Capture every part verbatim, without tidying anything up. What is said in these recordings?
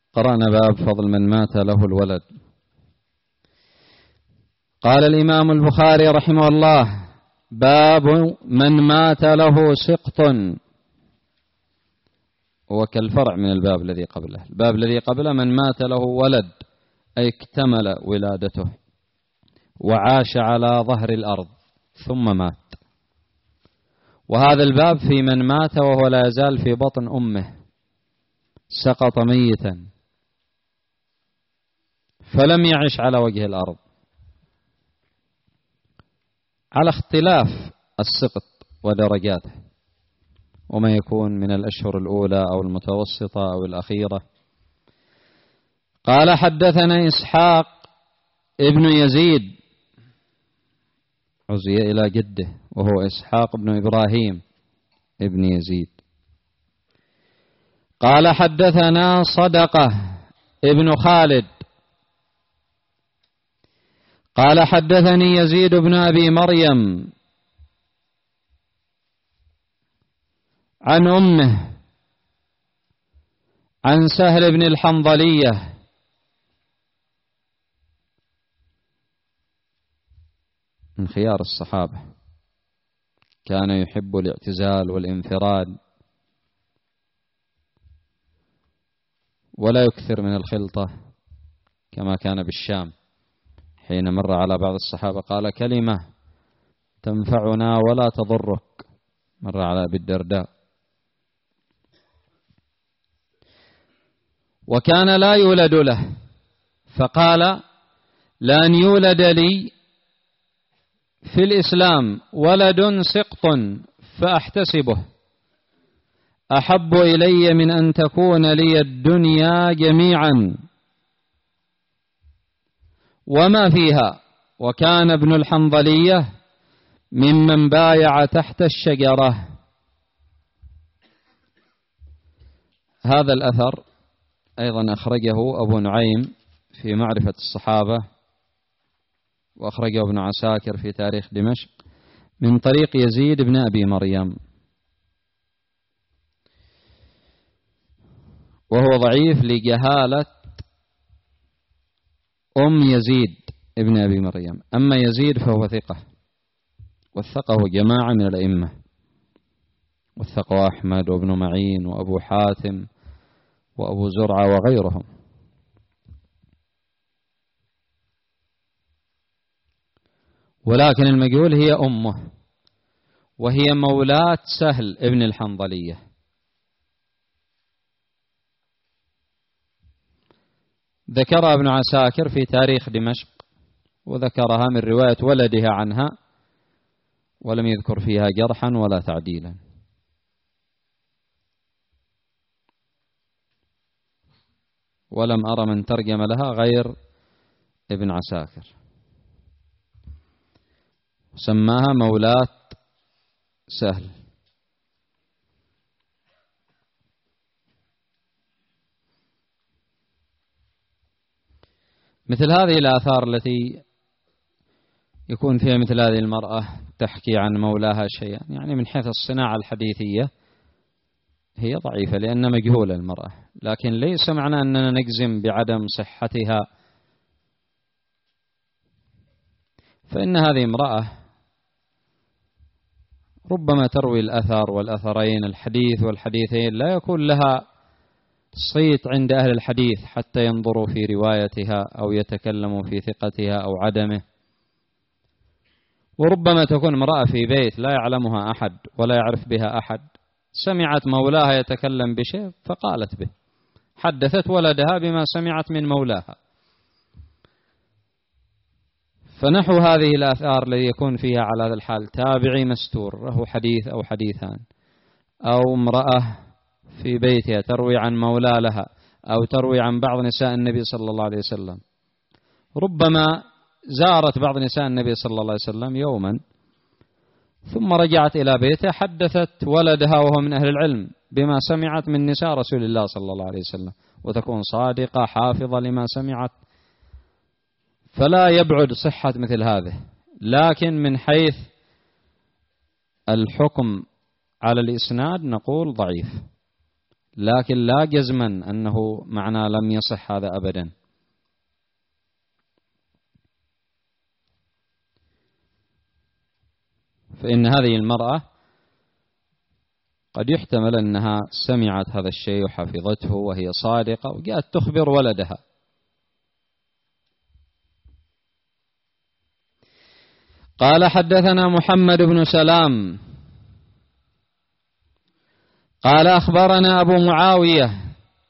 قرأنا باب فضل من مات له الولد. قال الإمام البخاري رحمه الله: باب من مات له سقط، هو كالفرع من الباب الذي قبله. الباب الذي قبله من مات له ولد، أي اكتمل ولادته وعاش على ظهر الأرض ثم مات. وهذا الباب في من مات وهو لا يزال في بطن أمه، سقط ميتا فلم يعش على وجه الأرض، على اختلاف السقط ودرجاته، وما يكون من الأشهر الأولى أو المتوسطة أو الأخيرة. قال: حدثنا إسحاق ابن يزيد، عزي إلى جده وهو إسحاق بن إبراهيم ابن يزيد. قال: حدثنا صدقة ابن خالد قال: حدثني يزيد بن أبي مريم عن أمه عن سهل بن الحنظلية من خيار الصحابة، كان يحب الاعتزال والانفراد ولا يكثر من الخلطة، كما كان بالشام حين مر على بعض الصحابة قال: كلمة تنفعنا ولا تضرك. مر على أبي الدرداء. وكان لا يولد له، فقال: لأن يولد لي في الإسلام ولد سقط فأحتسبه أحب إلي من أن تكون لي الدنيا جميعا وما فيها. وكان ابن الحنظلية ممن بايع تحت الشجرة. هذا الأثر أيضا أخرجه أبو نعيم في معرفة الصحابة، وأخرجه ابن عساكر في تاريخ دمشق من طريق يزيد بن أبي مريم، وهو ضعيف لجهالة أم يزيد ابن أبي مريم. أما يزيد فهو ثقة، وثقه جماعة من الأئمة، وثقه أحمد وابن معين وأبو حاتم وأبو زرعة وغيرهم. ولكن المجهول هي أمه، وهي مولاة سهل ابن الحنظلية. ذكرها ابن عساكر في تاريخ دمشق، وذكرها من رواية ولدها عنها، ولم يذكر فيها جرحا ولا تعديلا. ولم أرى من ترجم لها غير ابن عساكر، سماها مولاة سهل. مثل هذه الآثار التي يكون فيها مثل هذه المرأة تحكي عن مولاها شيئا، يعني من حيث الصناعة الحديثية هي ضعيفة لأن مجهولة المرأة، لكن ليس معنى أننا نجزم بعدم صحتها. فإن هذه امرأة ربما تروي الأثر والأثرين، الحديث والحديثين، لا يكون لها صيت عند أهل الحديث حتى ينظروا في روايتها أو يتكلموا في ثقتها أو عدمه. وربما تكون امرأة في بيت لا يعلمها أحد ولا يعرف بها أحد، سمعت مولاها يتكلم بشيء فقالت به، حدثت ولدها بما سمعت من مولاها. فنحو هذه الآثار التي يكون فيها على هذا الحال تابعي مستور له حديث أو حديثان، أو امرأة في بيتها تروي عن مولى لها أو تروي عن بعض نساء النبي صلى الله عليه وسلم، ربما زارت بعض نساء النبي صلى الله عليه وسلم يوما ثم رجعت إلى بيتها، حدثت ولدها وهو من أهل العلم بما سمعت من نساء رسول الله صلى الله عليه وسلم، وتكون صادقة حافظة لما سمعت. فلا يبعد صحة مثل هذه، لكن من حيث الحكم على الإسناد نقول ضعيف، لكن لا جزما أنه معنى لم يصح هذا أبدا. فإن هذه المرأة قد يحتمل أنها سمعت هذا الشيء وحفظته وهي صادقة وجاءت تخبر ولدها. قال حدثنا محمد بن سلام قال أخبرنا أبو معاوية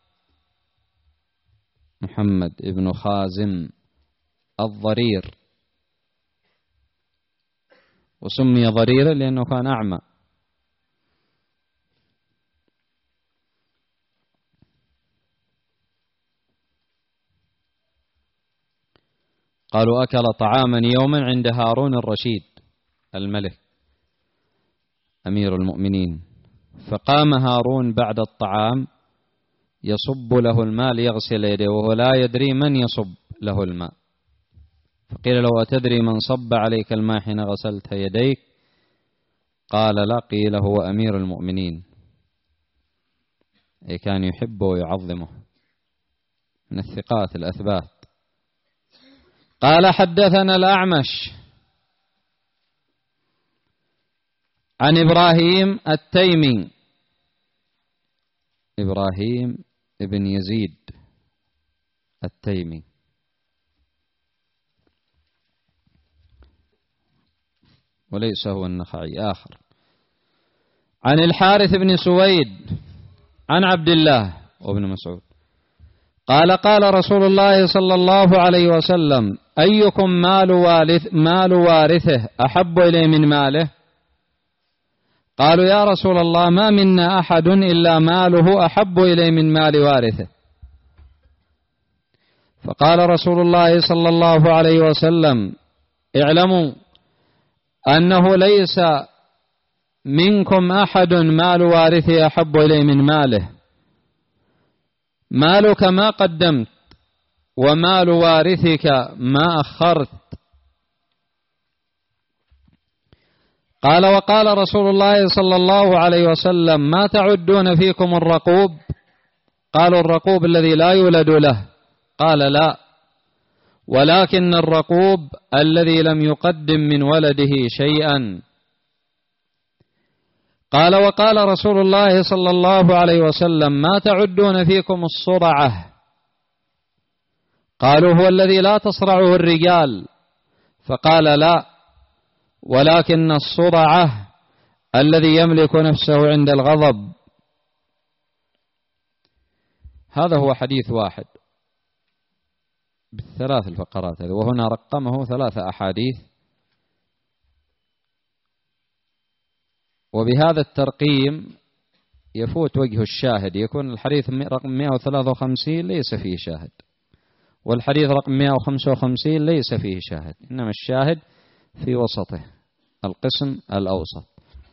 محمد بن خازم الضرير، وسمي ضريرا لأنه كان أعمى. قالوا أكل طعاما يوما عند هارون الرشيد الملك أمير المؤمنين، فقام هارون بعد الطعام يصب له الماء ليغسل يديه وهو لا يدري من يصب له الماء، فقيل له أتدري من صب عليك الماء حين غسلت يديك؟ قال لا. قيل هو أمير المؤمنين، أي كان يحبه ويعظمه، من الثقات الأثبات. قال حدثنا الأعمش عن إبراهيم التيمي إبراهيم ابن يزيد التيمي وليس هو النخعي، آخر. عن الحارث بن سويد عن عبد الله وابن مسعود قال قال رسول الله صلى الله عليه وسلم أيكم مال وارث مال وارثه أحب إليه من ماله؟ قالوا يا رسول الله ما منا أحد إلا ماله أحب إليه من مال وارثه. فقال رسول الله صلى الله عليه وسلم اعلموا أنه ليس منكم أحد مال وارثه أحب إليه من ماله، مالك ما قدمت ومال وارثك ما أخرت. قال وقال رسول الله صلى الله عليه وسلم ما تعدون فيكم الرقوب؟ قالوا الرقوب الذي لا يولد له. قال لا، ولكن الرقوب الذي لم يقدم من ولده شيئا. قال وقال رسول الله صلى الله عليه وسلم ما تعدون فيكم الصرعة؟ قالوا هو الذي لا تصرعه الرجال. فقال لا، ولكن الصرعة الذي يملك نفسه عند الغضب. هذا هو حديث واحد بالثلاث الفقرات هذه، وهنا رقمه ثلاثة أحاديث، وبهذا الترقيم يفوت وجه الشاهد، يكون الحديث رقم مئة وثلاثة وخمسين ليس فيه شاهد، والحديث رقم مئة وخمسة وخمسين ليس فيه شاهد، إنما الشاهد في وسطه القسم الأوسط.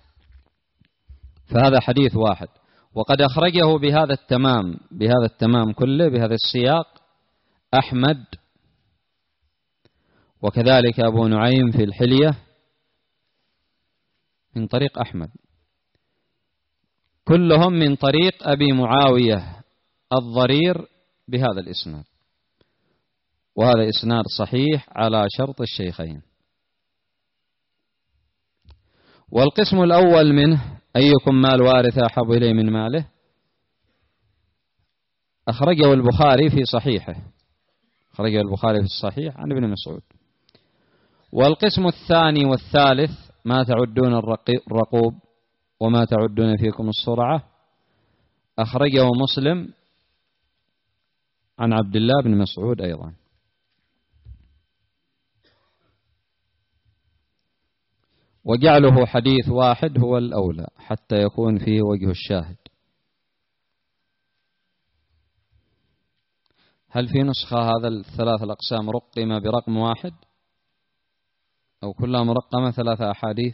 فهذا حديث واحد، وقد أخرجه بهذا التمام بهذا التمام كله بهذا السياق أحمد، وكذلك أبو نعيم في الحلية من طريق أحمد، كلهم من طريق أبي معاوية الضرير بهذا الإسناد، وهذا إسناد صحيح على شرط الشيخين. والقسم الأول منه أيكم مال وارث أحب إليه من ماله أخرجه البخاري في صحيحه، أخرجه البخاري في الصحيح عن ابن مسعود. والقسم الثاني والثالث ما تعدون الرقوب وما تعدون فيكم الصرعة أخرجه مسلم عن عبد الله بن مسعود أيضا. وجعله حديث واحد هو الأولى حتى يكون فيه وجه الشاهد. هل في نسخة هذا الثلاث الأقسام رقم برقم واحد أو كلها مرقمة ثلاثة أحاديث؟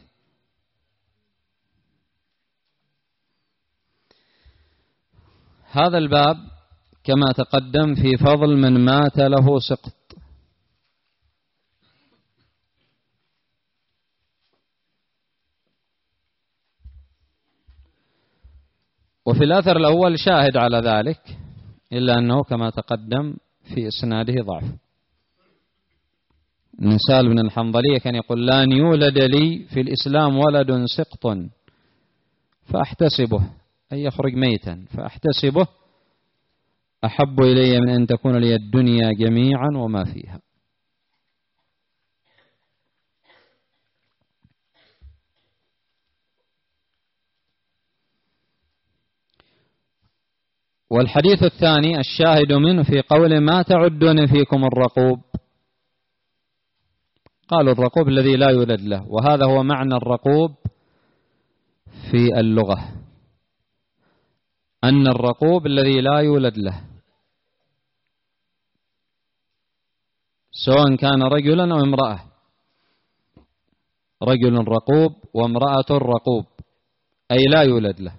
هذا الباب كما تقدم في فضل من مات له سقط، وفي الأثر الأول شاهد على ذلك، إلا أنه كما تقدم في إسناده ضعف. سهل بن الحنظلية كان يقول: لن يولد لي في الإسلام ولد سقط فأحتسبه، أي يخرج ميتا فأحتسبه، أحب إلي من أن تكون لي الدنيا جميعا وما فيها. والحديث الثاني الشاهد منه في قول: ما تعدون فيكم الرقوب. قالوا: الرقوب الذي لا يولد له، وهذا هو معنى الرقوب في اللغة، أن الرقوب الذي لا يولد له، سواء كان رجلا أو امرأة، رجل رقوب وامرأة رقوب، أي لا يولد له.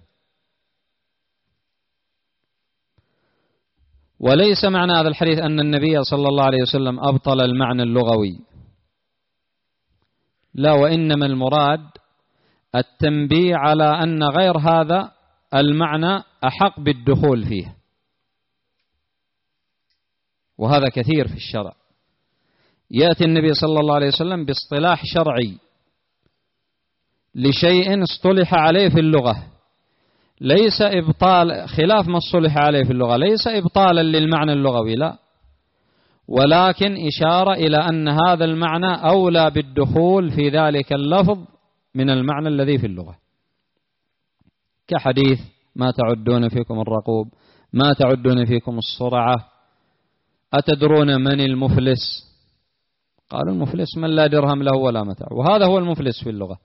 وليس معنى هذا الحديث أن النبي صلى الله عليه وسلم أبطل المعنى اللغوي، لا، وإنما المراد التنبيه على أن غير هذا المعنى أحق بالدخول فيه، وهذا كثير في الشرع. يأتي النبي صلى الله عليه وسلم باصطلاح شرعي لشيء اصطلح عليه في اللغة، ليس إبطال خلاف ما اصطلح عليه في اللغة، ليس إبطالا للمعنى اللغوي، لا، ولكن إشارة إلى أن هذا المعنى أولى بالدخول في ذلك اللفظ من المعنى الذي في اللغة، كحديث: ما تعدون فيكم الرقوب، ما تعدون فيكم الصرعة، أتدرون من المفلس؟ قالوا: المفلس من لا درهم له ولا متاع، وهذا هو المفلس في اللغة.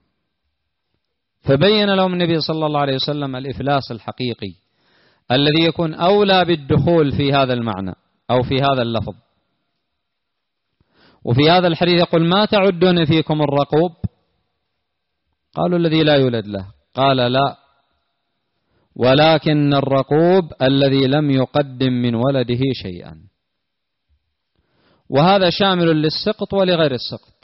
فبين لهم النبي صلى الله عليه وسلم الإفلاس الحقيقي الذي يكون أولى بالدخول في هذا المعنى أو في هذا اللفظ. وفي هذا الحديث يقول: ما تعدون فيكم الرقوب؟ قالوا: الذي لا يولد له. قال: لا، ولكن الرقوب الذي لم يقدم من ولده شيئا. وهذا شامل للسقط ولغير السقط.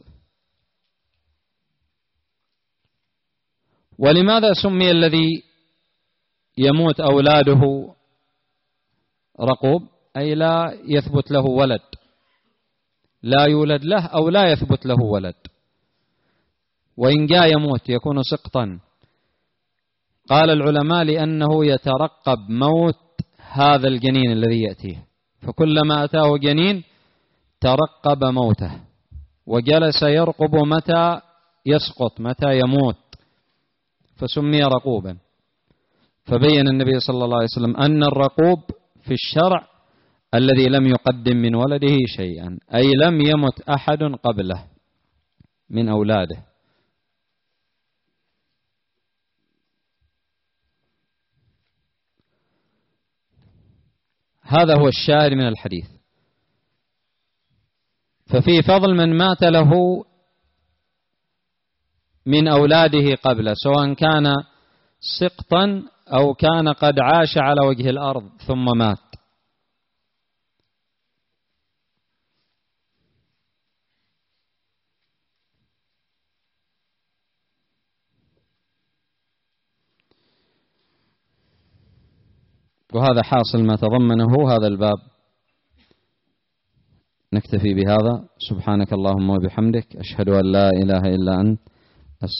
ولماذا سمي الذي يموت أولاده رقوب؟ أي لا يثبت له ولد، لا يولد له أو لا يثبت له ولد، وإن جاء يموت يكون سقطا. قال العلماء: لأنه يترقب موت هذا الجنين الذي يأتيه، فكلما أتاه جنين ترقب موته وجلس يرقب متى يسقط، متى يموت، فسمي رقوبا. فبين النبي صلى الله عليه وسلم أن الرقوب في الشرع الذي لم يقدم من ولده شيئا، أي لم يمت أحد قبله من أولاده. هذا هو الشاهد من الحديث. ففي فضل من مات له من أولاده قبله، سواء كان سقطا أو كان قد عاش على وجه الأرض ثم مات. وهذا حاصل ما تضمنه هذا الباب. نكتفي بهذا. سبحانك اللهم وبحمدك، أشهد أن لا إله إلا أنت،